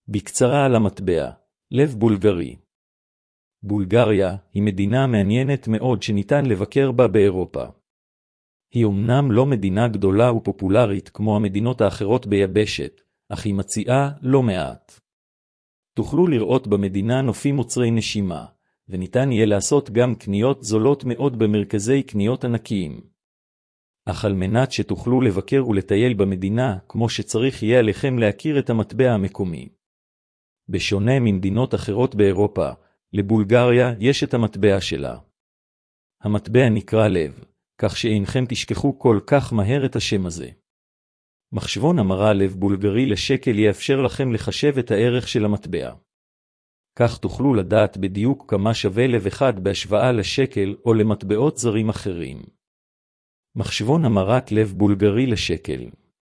בקצרה על המטבע, לב בולגרי. בולגריה היא מדינה מעניינת מאוד שניתן לבקר בה באירופה. היא אמנם לא מדינה גדולה ופופולרית כמו המדינות האחרות ביבשת, אך היא מציעה לא מעט. תוכלו לראות במדינה נופים מוצרי נשימה, וניתן יהיה לעשות גם קניות זולות מאוד במרכזי קניות ענקיים. אך על מנת שתוכלו לבקר ולטייל במדינה, כמו שצריך יהיה עליכם להכיר את המטבע המקומי. בשונה ממדינות אחרות באירופה, לבולגריה יש את המטבע שלה. המטבע נקרא לב, כך שאינכם תשכחו כל כך מהר את השם הזה. מחשבון המרה לב בולגרי לשקל יאפשר לכם לחשב את הערך של המטבע. כך תוכלו לדעת בדיוק כמה שווה לב אחד בהשוואה לשקל או למטבעות זרים אחרים. מחשבון המרת לב בולגרי לשקל.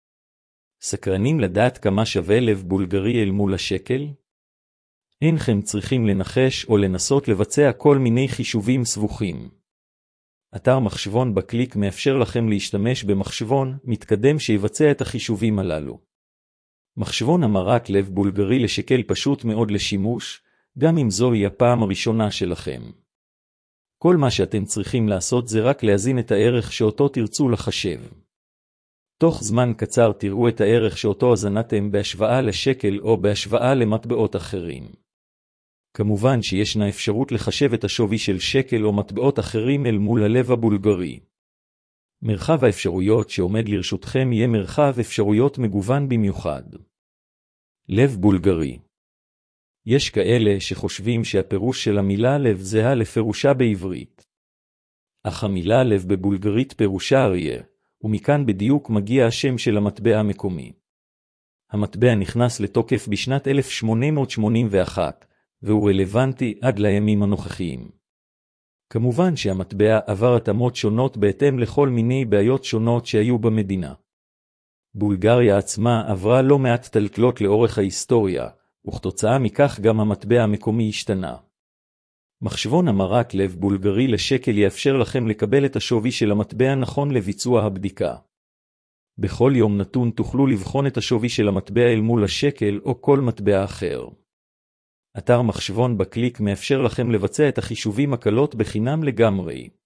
סקרנים לדעת כמה שווה לב בולגרי אל מול השקל? אינכם צריכים לנחש או לנסות לבצע כל מיני חישובים סבוכים. אתר מחשבון בקליק מאפשר לכם להשתמש במחשבון מתקדם שיבצע את החישובים הללו. מחשבון המרת לב בולגרי לשקל פשוט מאוד לשימוש, גם אם זוהי הפעם הראשונה שלכם. כל מה שאתם צריכים לעשות זה רק להזין את הערך שאותו תרצו לחשב. תוך זמן קצר תראו את הערך שאותו הזנתם בהשוואה לשקל או בהשוואה למטבעות אחרים. כמובן שישנה אפשרות לחשב את השווי של שקל או מטבעות אחרים אל מול הלב הבולגרי. מרחב האפשרויות שעומד לרשותכם יהיה מרחב אפשרויות מגוון במיוחד. לב בולגרי. יש כאלה שחושבים שהפירוש של המילה לב זהה לפירושה בעברית. אך המילה לב בבולגרית פירושה אריה, ומכאן בדיוק מגיע השם של המטבע המקומי. המטבע נכנס לתוקף בשנת 1881, והוא רלוונטי עד לימים הנוכחיים. כמובן שהמטבע עבר התאמות שונות בהתאם לכל מיני בעיות שונות שהיו במדינה. בולגריה עצמה עברה לא מעט טלטלות לאורך ההיסטוריה, וכתוצאה מכך גם המטבע המקומי השתנה. מחשבון המרת לב בולגרי לשקל יאפשר לכם לקבל את השווי של המטבע נכון לביצוע הבדיקה. בכל יום נתון תוכלו לבחון את השווי של המטבע אל מול השקל או כל מטבע אחר. אתר מחשבון בקליק מאפשר לכם לבצע את החישובים הקלות בחינם לגמרי.